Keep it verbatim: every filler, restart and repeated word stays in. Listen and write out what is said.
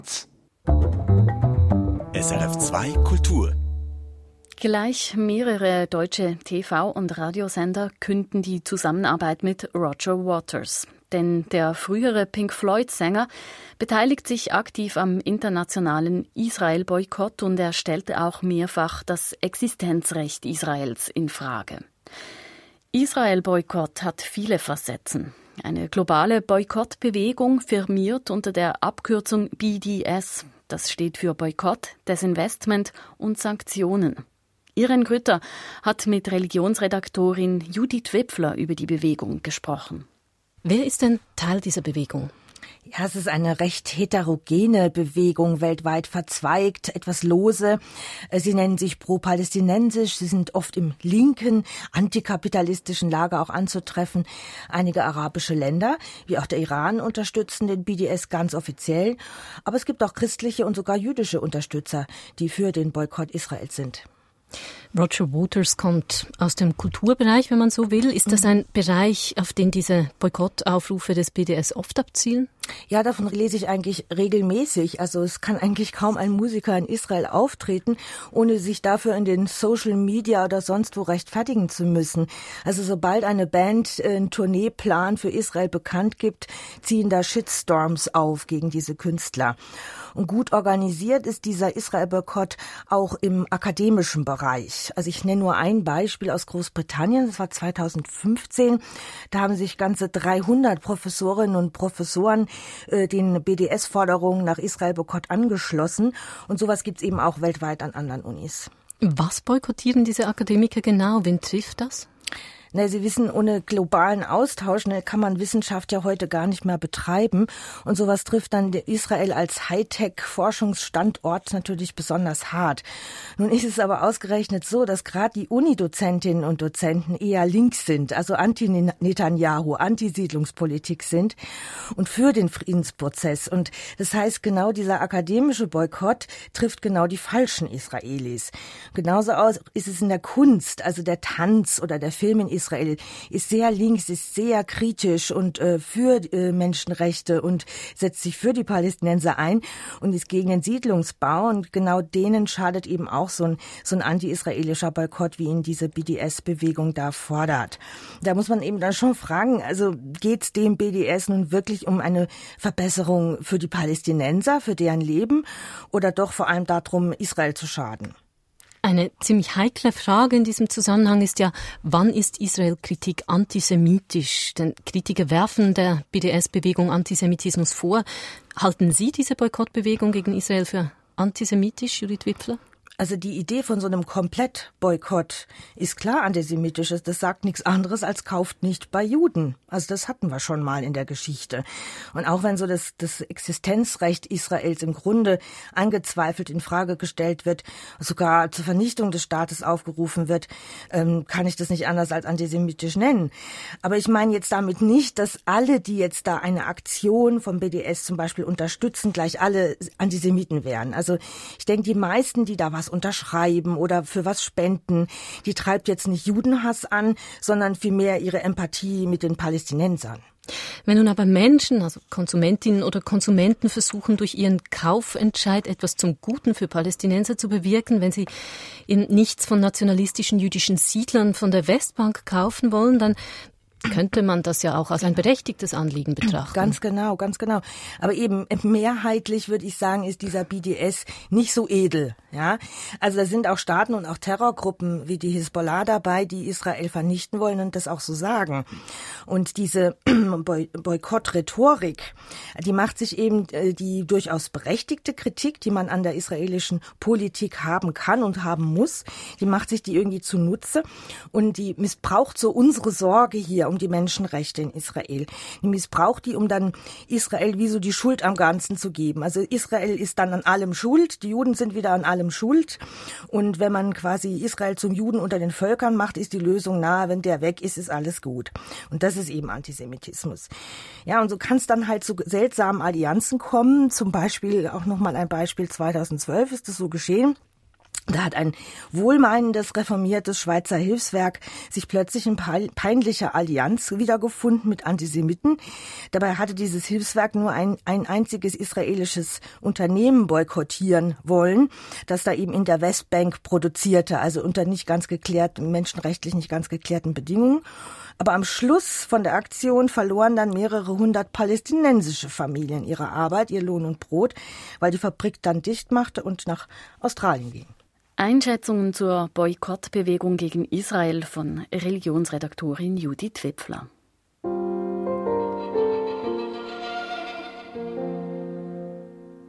S R F zwei Kultur. Gleich mehrere deutsche T V- und Radiosender künden die Zusammenarbeit mit Roger Waters. Denn der frühere Pink Floyd-Sänger beteiligt sich aktiv am internationalen Israel-Boykott und er stellte auch mehrfach das Existenzrecht Israels in Frage. Israel-Boykott hat viele Facetten. Eine globale Boykottbewegung firmiert unter der Abkürzung B D S. Das steht für Boykott, Desinvestment und Sanktionen. Irene Grütter hat mit Religionsredaktorin Judith Wipfler über die Bewegung gesprochen. Wer ist denn Teil dieser Bewegung? Ja, es ist eine recht heterogene Bewegung, weltweit verzweigt, etwas lose. Sie nennen sich pro-palästinensisch, sie sind oft im linken, antikapitalistischen Lager auch anzutreffen. Einige arabische Länder, wie auch der Iran, unterstützen den B D S ganz offiziell. Aber es gibt auch christliche und sogar jüdische Unterstützer, die für den Boykott Israels sind. Roger Waters kommt aus dem Kulturbereich, wenn man so will. Ist das ein Bereich, auf den diese Boykottaufrufe des B D S oft abzielen? Ja, davon lese ich eigentlich regelmäßig. Also es kann eigentlich kaum ein Musiker in Israel auftreten, ohne sich dafür in den Social Media oder sonst wo rechtfertigen zu müssen. Also sobald eine Band einen Tourneeplan für Israel bekannt gibt, ziehen da Shitstorms auf gegen diese Künstler. Und gut organisiert ist dieser Israel-Boykott auch im akademischen Bereich. Also ich nenne nur ein Beispiel aus Großbritannien, das war zweitausendfünfzehn. Da haben sich ganze dreihundert Professorinnen und Professoren äh, den B D S-Forderungen nach Israel-Boykott angeschlossen. Und sowas gibt's eben auch weltweit an anderen Unis. Was boykottieren diese Akademiker genau? Wen trifft das? Na, Sie wissen, ohne globalen Austausch ne, kann man Wissenschaft ja heute gar nicht mehr betreiben. Und sowas trifft dann Israel als Hightech-Forschungsstandort natürlich besonders hart. Nun ist es aber ausgerechnet so, dass gerade die Unidozentinnen und Dozenten eher links sind, also anti-Netanyahu, Anti-Siedlungspolitik sind und für den Friedensprozess. Und das heißt, genau dieser akademische Boykott trifft genau die falschen Israelis. Genauso ist es in der Kunst, also der Tanz oder der Film in Israel. Israel ist sehr links, ist sehr kritisch und äh, für äh, Menschenrechte und setzt sich für die Palästinenser ein und ist gegen den Siedlungsbau. Und genau denen schadet eben auch so ein, so ein anti-israelischer Boykott, wie ihn diese B D S-Bewegung da fordert. Da muss man eben dann schon fragen, also geht es dem B D S nun wirklich um eine Verbesserung für die Palästinenser, für deren Leben oder doch vor allem darum, Israel zu schaden? Eine ziemlich heikle Frage in diesem Zusammenhang ist ja, wann ist Israel-Kritik antisemitisch? Denn Kritiker werfen der B D S-Bewegung Antisemitismus vor. Halten Sie diese Boykottbewegung gegen Israel für antisemitisch, Judith Wipfler? Also die Idee von so einem Komplettboykott ist klar antisemitisch. Das sagt nichts anderes als kauft nicht bei Juden. Also das hatten wir schon mal in der Geschichte. Und auch wenn so das, das Existenzrecht Israels im Grunde angezweifelt, in Frage gestellt wird, sogar zur Vernichtung des Staates aufgerufen wird, ähm, kann ich das nicht anders als antisemitisch nennen. Aber ich meine jetzt damit nicht, dass alle, die jetzt da eine Aktion vom B D S zum Beispiel unterstützen, gleich alle Antisemiten wären. Also ich denke, die meisten, die da was unterschreiben oder für was spenden, die treibt jetzt nicht Judenhass an, sondern vielmehr ihre Empathie mit den Palästinensern. Wenn nun aber Menschen, also Konsumentinnen oder Konsumenten versuchen, durch ihren Kaufentscheid etwas zum Guten für Palästinenser zu bewirken, wenn sie eben nichts von nationalistischen jüdischen Siedlern von der Westbank kaufen wollen, dann könnte man das ja auch als ein berechtigtes Anliegen betrachten. Ganz genau, ganz genau. Aber eben mehrheitlich würde ich sagen, ist dieser B D S nicht so edel. Ja, also da sind auch Staaten und auch Terrorgruppen wie die Hisbollah dabei, die Israel vernichten wollen und das auch so sagen. Und diese Boykott-Rhetorik, die macht sich eben die durchaus berechtigte Kritik, die man an der israelischen Politik haben kann und haben muss, die macht sich die irgendwie zunutze und die missbraucht so unsere Sorge hier um die Menschenrechte in Israel. Die missbraucht die, um dann Israel wie so die Schuld am Ganzen zu geben. Also Israel ist dann an allem schuld, die Juden sind wieder an allem schuld. Und wenn man quasi Israel zum Juden unter den Völkern macht, ist die Lösung nahe, wenn der weg ist, ist alles gut. Und das ist eben Antisemitismus. Ja, und so kann es dann halt zu seltsamen Allianzen kommen. Zum Beispiel, auch nochmal ein Beispiel, zweitausendzwölf ist das so geschehen. Da hat ein wohlmeinendes, reformiertes Schweizer Hilfswerk sich plötzlich in peinlicher Allianz wiedergefunden mit Antisemiten. Dabei hatte dieses Hilfswerk nur ein, ein einziges israelisches Unternehmen boykottieren wollen, das da eben in der Westbank produzierte, also unter nicht ganz geklärten, menschenrechtlich nicht ganz geklärten Bedingungen. Aber am Schluss von der Aktion verloren dann mehrere hundert palästinensische Familien ihre Arbeit, ihr Lohn und Brot, weil die Fabrik dann dicht machte und nach Australien ging. Einschätzungen zur Boykottbewegung gegen Israel von Religionsredaktorin Judith Wipfler.